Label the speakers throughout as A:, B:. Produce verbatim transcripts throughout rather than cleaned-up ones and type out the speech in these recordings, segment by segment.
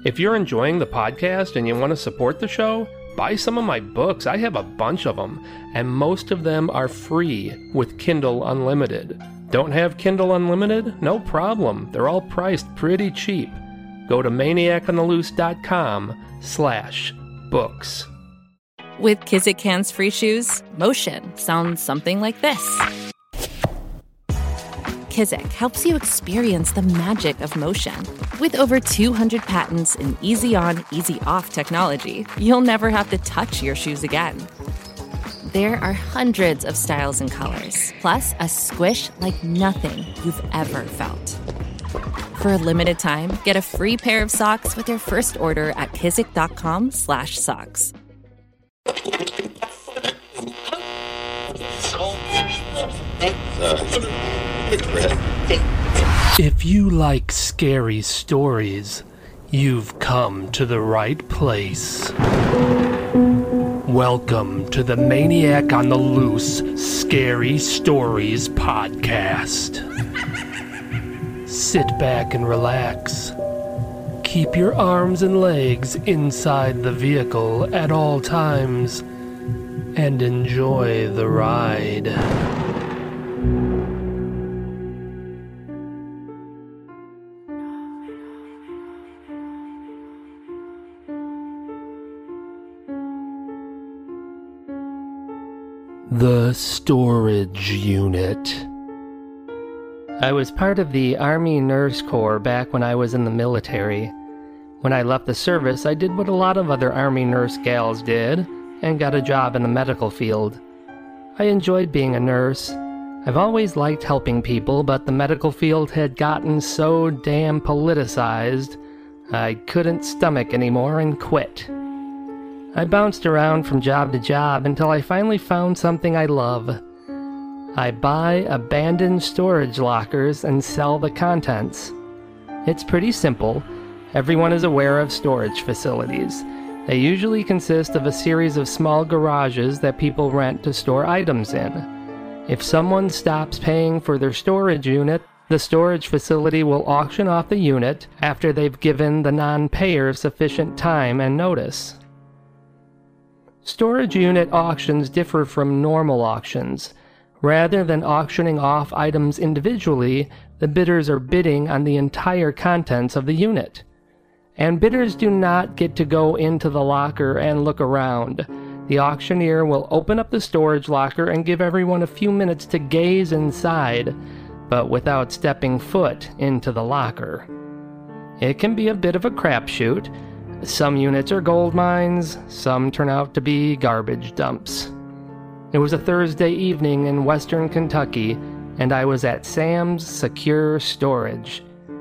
A: If you're enjoying the podcast and you want to support the show, buy some of my books. I have a bunch of them, and most of them are free with Kindle Unlimited. Don't have Kindle Unlimited? No problem. They're all priced pretty cheap. Go to maniacontheloose.com slash books.
B: With Kizik hands-free shoes, motion sounds something like this. Kizik helps you experience the magic of motion. With over two hundred patents and easy-on, easy-off technology, you'll never have to touch your shoes again. There are hundreds of styles and colors, plus a squish like nothing you've ever felt. For a limited time, get a free pair of socks with your first order at kizik.com slash socks.
A: If you like scary stories, you've come to the right place. Welcome to the Maniac on the Loose Scary Stories podcast. Sit back and relax. Keep your arms and legs inside the vehicle at all times and enjoy the ride. The Storage Unit. I was part of the Army Nurse Corps back when I was in the military. When I left the service, I did what a lot of other Army nurse gals did, and got a job in the medical field. I enjoyed being a nurse. I've always liked helping people, but the medical field had gotten so damn politicized, I couldn't stomach anymore and quit. I bounced around from job to job until I finally found something I love. I buy abandoned storage lockers and sell the contents. It's pretty simple. Everyone is aware of storage facilities. They usually consist of a series of small garages that people rent to store items in. If someone stops paying for their storage unit, the storage facility will auction off the unit after they've given the non-payer sufficient time and notice. Storage unit auctions differ from normal auctions. Rather than auctioning off items individually, the bidders are bidding on the entire contents of the unit. And bidders do not get to go into the locker and look around. The auctioneer will open up the storage locker and give everyone a few minutes to gaze inside, but without stepping foot into the locker. It can be a bit of a crapshoot. Some units are gold mines, some turn out to be garbage dumps. It was a Thursday evening in western Kentucky, and I was at Sam's Secure Storage.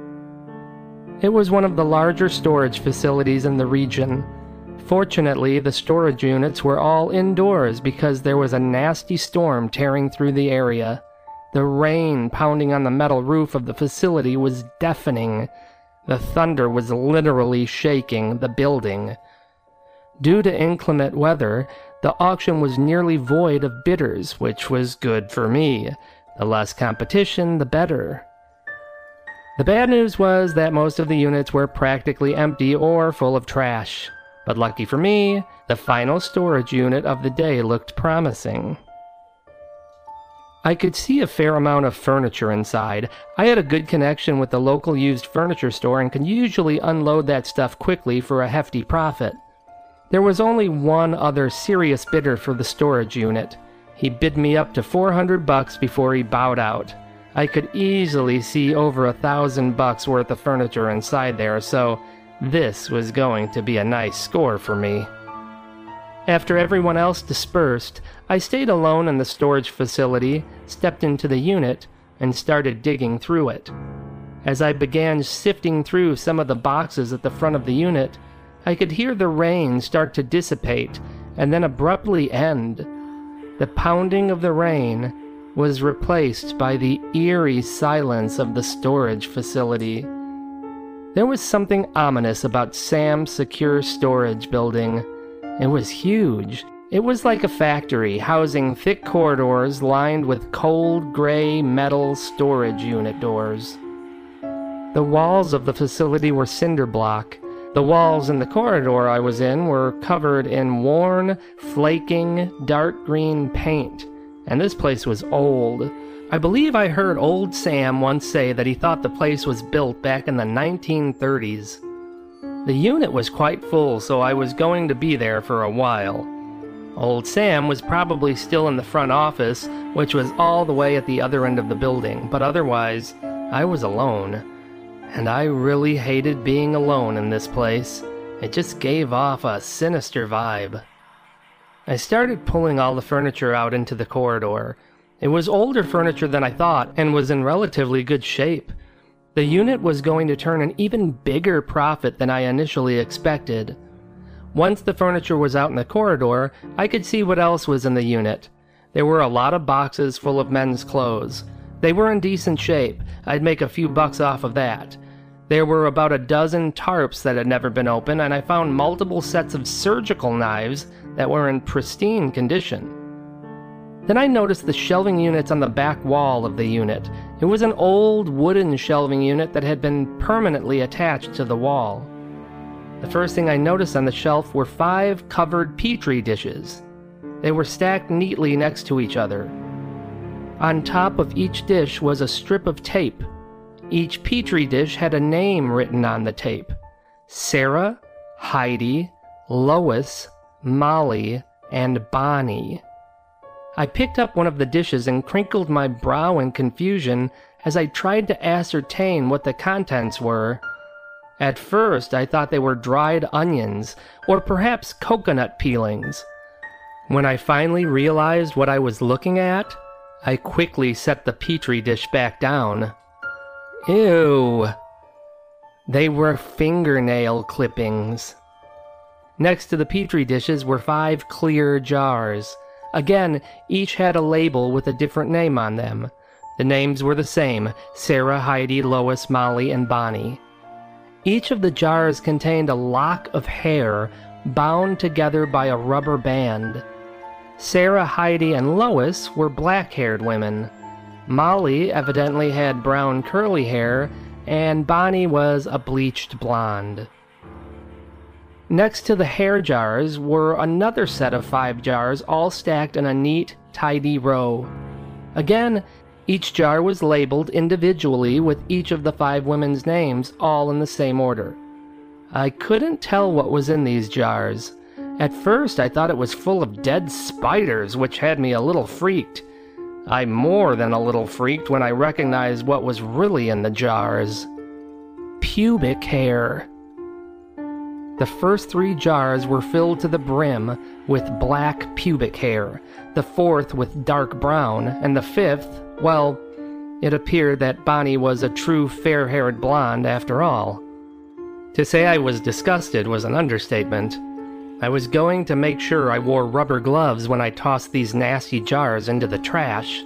A: It was one of the larger storage facilities in the region. Fortunately, the storage units were all indoors because there was a nasty storm tearing through the area. The rain pounding on the metal roof of the facility was deafening. The thunder was literally shaking the building. Due to inclement weather, the auction was nearly void of bidders, which was good for me. The less competition, the better. The bad news was that most of the units were practically empty or full of trash. But lucky for me, the final storage unit of the day looked promising. I could see a fair amount of furniture inside. I had a good connection with the local used furniture store and could usually unload that stuff quickly for a hefty profit. There was only one other serious bidder for the storage unit. He bid me up to four hundred bucks before he bowed out. I could easily see over a thousand bucks worth of furniture inside there, so this was going to be a nice score for me. After everyone else dispersed, I stayed alone in the storage facility, stepped into the unit, and started digging through it. As I began sifting through some of the boxes at the front of the unit, I could hear the rain start to dissipate and then abruptly end. The pounding of the rain was replaced by the eerie silence of the storage facility. There was something ominous about Sam's Secure Storage building. It was huge. It was like a factory housing thick corridors lined with cold gray metal storage unit doors. The walls of the facility were cinder block. The walls in the corridor I was in were covered in worn, flaking, dark green paint, and this place was old. I believe I heard old Sam once say that he thought the place was built back in the nineteen thirties. The unit was quite full, so I was going to be there for a while. Old Sam was probably still in the front office, which was all the way at the other end of the building, but otherwise, I was alone. And I really hated being alone in this place. It just gave off a sinister vibe. I started pulling all the furniture out into the corridor. It was older furniture than I thought, and was in relatively good shape. The unit was going to turn an even bigger profit than I initially expected. Once the furniture was out in the corridor, I could see what else was in the unit. There were a lot of boxes full of men's clothes. They were in decent shape. I'd make a few bucks off of that. There were about a dozen tarps that had never been opened, and I found multiple sets of surgical knives that were in pristine condition. Then I noticed the shelving units on the back wall of the unit. It was an old wooden shelving unit that had been permanently attached to the wall. The first thing I noticed on the shelf were five covered petri dishes. They were stacked neatly next to each other. On top of each dish was a strip of tape. Each petri dish had a name written on the tape: Sarah, Heidi, Lois, Molly, and Bonnie. I picked up one of the dishes and crinkled my brow in confusion as I tried to ascertain what the contents were. At first, I thought they were dried onions, or perhaps coconut peelings. When I finally realized what I was looking at, I quickly set the petri dish back down. Ew! They were fingernail clippings. Next to the petri dishes were five clear jars. Again, each had a label with a different name on them. The names were the same: Sarah, Heidi, Lois, Molly, and Bonnie. Each of the jars contained a lock of hair bound together by a rubber band. Sarah, Heidi, and Lois were black-haired women. Molly evidently had brown curly hair, and Bonnie was a bleached blonde. Next to the hair jars were another set of five jars, all stacked in a neat, tidy row. Again, each jar was labeled individually with each of the five women's names, all in the same order. I couldn't tell what was in these jars. At first, I thought it was full of dead spiders, which had me a little freaked. I more than a little freaked when I recognized what was really in the jars. Pubic hair. The first three jars were filled to the brim with black pubic hair, the fourth with dark brown, and the fifth, well, it appeared that Bonnie was a true fair-haired blonde after all. To say I was disgusted was an understatement. I was going to make sure I wore rubber gloves when I tossed these nasty jars into the trash.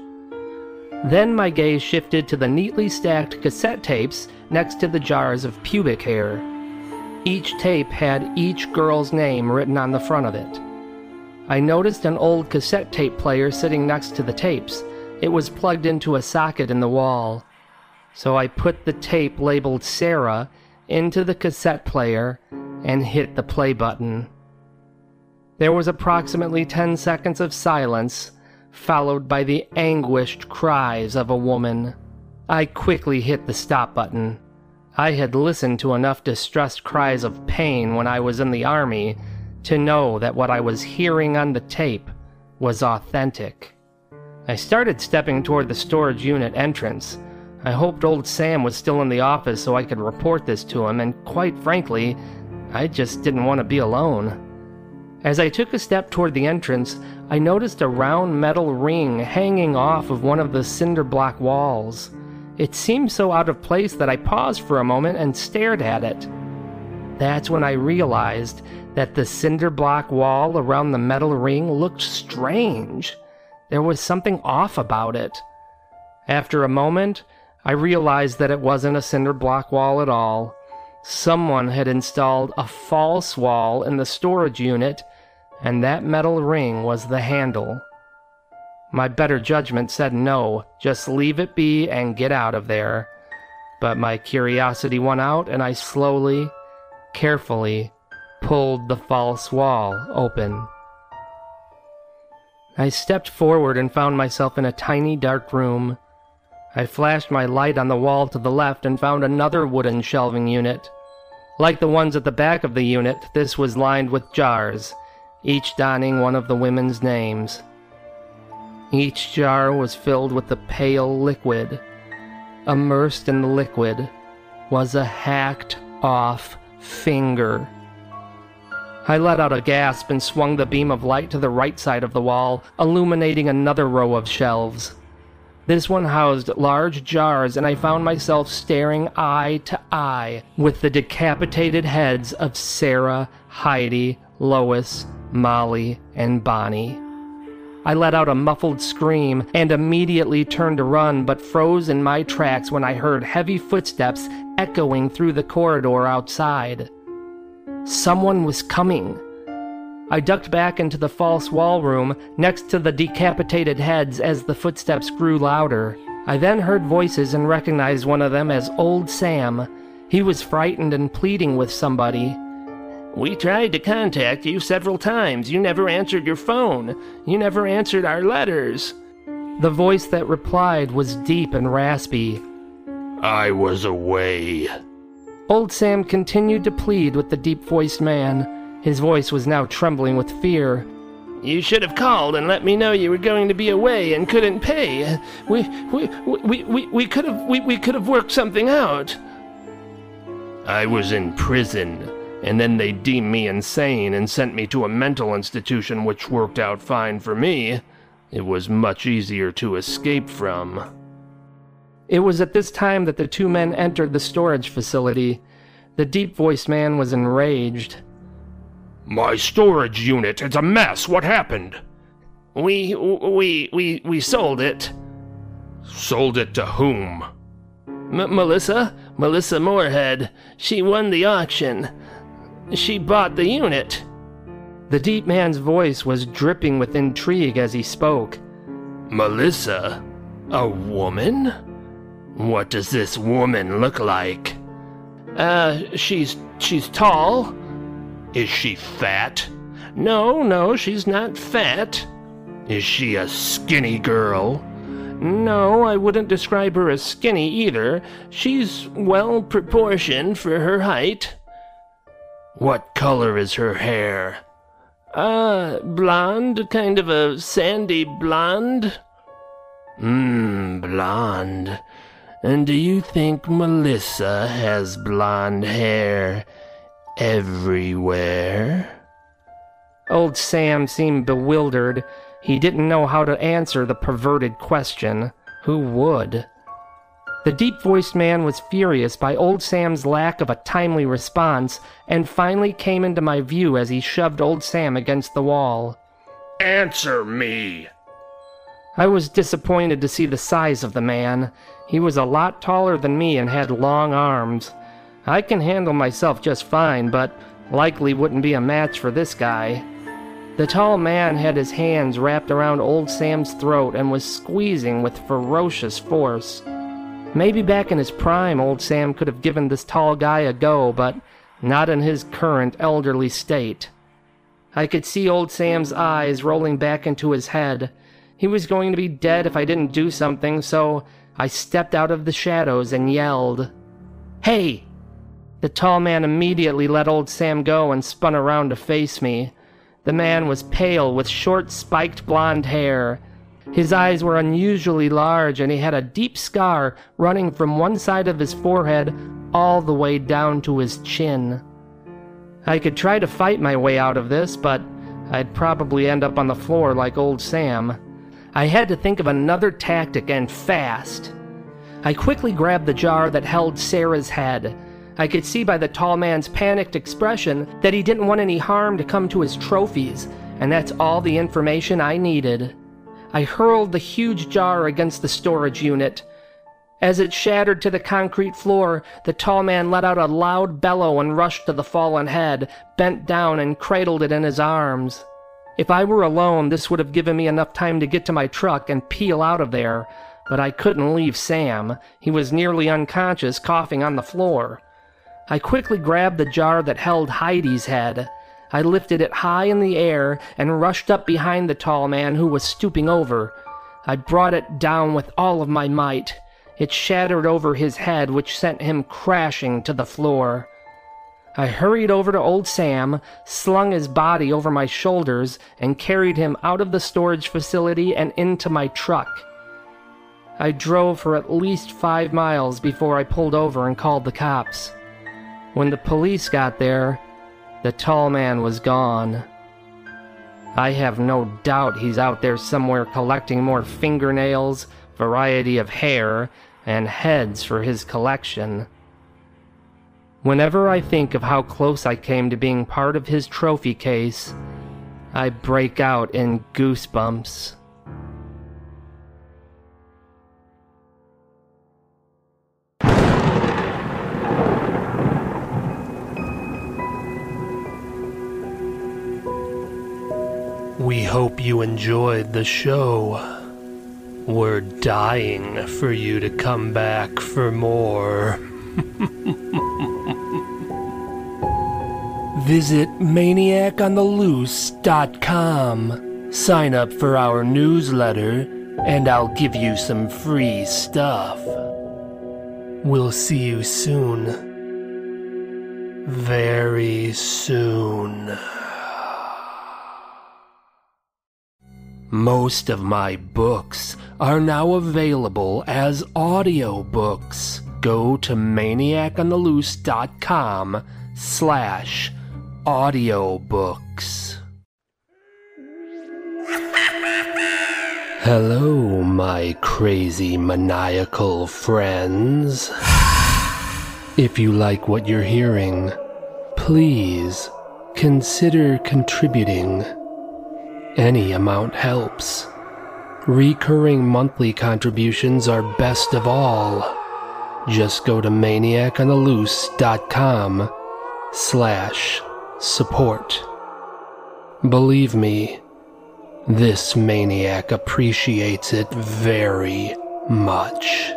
A: Then my gaze shifted to the neatly stacked cassette tapes next to the jars of pubic hair. Each tape had each girl's name written on the front of it. I noticed an old cassette tape player sitting next to the tapes. It was plugged into a socket in the wall. So I put the tape labeled Sarah into the cassette player and hit the play button. There was approximately ten seconds of silence, followed by the anguished cries of a woman. I quickly hit the stop button. I had listened to enough distressed cries of pain when I was in the army to know that what I was hearing on the tape was authentic. I started stepping toward the storage unit entrance. I hoped old Sam was still in the office so I could report this to him, and quite frankly, I just didn't want to be alone. As I took a step toward the entrance, I noticed a round metal ring hanging off of one of the cinder block walls. It seemed so out of place that I paused for a moment and stared at it. That's when I realized that the cinder block wall around the metal ring looked strange. There was something off about it. After a moment, I realized that it wasn't a cinder block wall at all. Someone had installed a false wall in the storage unit, and that metal ring was the handle. My better judgment said no, just leave it be and get out of there. But my curiosity won out, and I slowly, carefully pulled the false wall open. I stepped forward and found myself in a tiny dark room. I flashed my light on the wall to the left and found another wooden shelving unit. Like the ones at the back of the unit, this was lined with jars, each donning one of the women's names. Each jar was filled with the pale liquid. Immersed in the liquid was a hacked-off finger. I let out a gasp and swung the beam of light to the right side of the wall, illuminating another row of shelves. This one housed large jars, and I found myself staring eye to eye with the decapitated heads of Sarah, Heidi, Lois, Molly, and Bonnie. I let out a muffled scream and immediately turned to run, but froze in my tracks when I heard heavy footsteps echoing through the corridor outside. Someone was coming. I ducked back into the false wall room next to the decapitated heads as the footsteps grew louder. I then heard voices and recognized one of them as Old Sam. He was frightened and pleading with somebody. "We tried to contact you several times. You never answered your phone. You never answered our letters." The voice that replied was deep and raspy.
C: "I was away."
A: Old Sam continued to plead with the deep-voiced man. His voice was now trembling with fear. "You should have called and let me know you were going to be away and couldn't pay. We we we we, we could have we, we could have worked something out."
C: "I was in prison, and then they deemed me insane and sent me to a mental institution, which worked out fine for me. It was much easier to escape from."
A: It was at this time that the two men entered the storage facility. The deep-voiced man was enraged.
C: "My storage unit, it's a mess. What happened?"
A: We, we, we, we sold it."
C: "Sold it to whom?"
A: M- Melissa, Melissa Moorhead. She won the auction. She bought the unit." The deep man's voice was dripping with intrigue as he spoke.
C: "Melissa? A woman? What does this woman look like?"
A: Uh, she's, she's tall."
C: "Is she fat?"
A: No, no, she's not fat."
C: "Is she a skinny girl?"
A: No, I wouldn't describe her as skinny either. She's well proportioned for her height."
C: "What color is her hair?"
A: Uh, blonde, kind of a sandy blonde."
C: Mmm, blonde. And do you think Melissa has blonde hair everywhere?"
A: Old Sam seemed bewildered. He didn't know how to answer the perverted question. Who would? The deep-voiced man was furious by Old Sam's lack of a timely response and finally came into my view as he shoved Old Sam against the wall.
C: "Answer me!"
A: I was disappointed to see the size of the man. He was a lot taller than me and had long arms. I can handle myself just fine, but likely wouldn't be a match for this guy. The tall man had his hands wrapped around Old Sam's throat and was squeezing with ferocious force. Maybe back in his prime, Old Sam could have given this tall guy a go, but not in his current elderly state. I could see Old Sam's eyes rolling back into his head. He was going to be dead if I didn't do something, so I stepped out of the shadows and yelled, "Hey!" The tall man immediately let Old Sam go and spun around to face me. The man was pale with short, spiked blonde hair. His eyes were unusually large, and he had a deep scar running from one side of his forehead all the way down to his chin. I could try to fight my way out of this, but I'd probably end up on the floor like Old Sam. I had to think of another tactic, and fast. I quickly grabbed the jar that held Sarah's head. I could see by the tall man's panicked expression that he didn't want any harm to come to his trophies, and that's all the information I needed. I hurled the huge jar against the storage unit. As it shattered to the concrete floor, the tall man let out a loud bellow and rushed to the fallen head, bent down and cradled it in his arms. If I were alone, this would have given me enough time to get to my truck and peel out of there, but I couldn't leave Sam. He was nearly unconscious, coughing on the floor. I quickly grabbed the jar that held Heidi's head. I lifted it high in the air and rushed up behind the tall man who was stooping over. I brought it down with all of my might. It shattered over his head, which sent him crashing to the floor. I hurried over to old Sam, slung his body over my shoulders, and carried him out of the storage facility and into my truck. I drove for at least five miles before I pulled over and called the cops. When the police got there, the tall man was gone. I have no doubt he's out there somewhere collecting more fingernails, variety of hair, and heads for his collection. Whenever I think of how close I came to being part of his trophy case, I break out in goosebumps.
C: We hope you enjoyed the show. We're dying for you to come back for more. Visit maniac on the loose dot com. Sign up for our newsletter, and I'll give you some free stuff. We'll see you soon. Very soon. Most of my books are now available as audiobooks. Go to maniac on the loose dot com slash audiobooks. Hello, my crazy maniacal friends. If you like what you're hearing, please consider contributing. Any amount helps. Recurring monthly contributions are best of all. Just go to maniac on the loose dot com slash support. Believe me, this maniac appreciates it very much.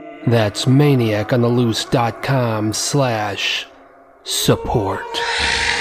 C: That's maniac on the loose dot com slash support.